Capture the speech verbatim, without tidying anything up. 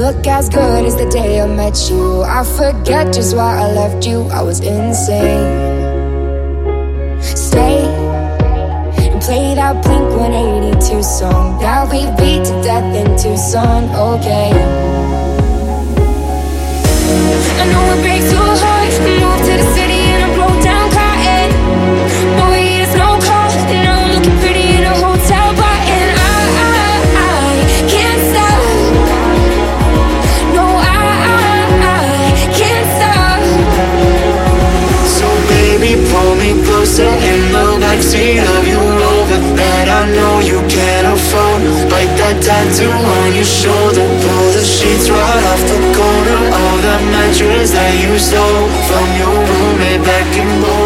look as good as the day I met you. I forget just why I left you, I was insane. Stay and play that Blink one eighty-two song that we beat to death in Tucson, okay. I know it breaks your heart, moved to the city and I broke down crying. Boy, it's no call, and now I'm looking pretty in a hotel bar. And I, I, I can't stop. No, I, I, I can't stop. So baby, pull me closer in the backseat of your Rover that I know you can't afford. Like that tattoo on your shoulder, pull the sheets right off the corner of the mattress that you stole from your roommate back in Boulder.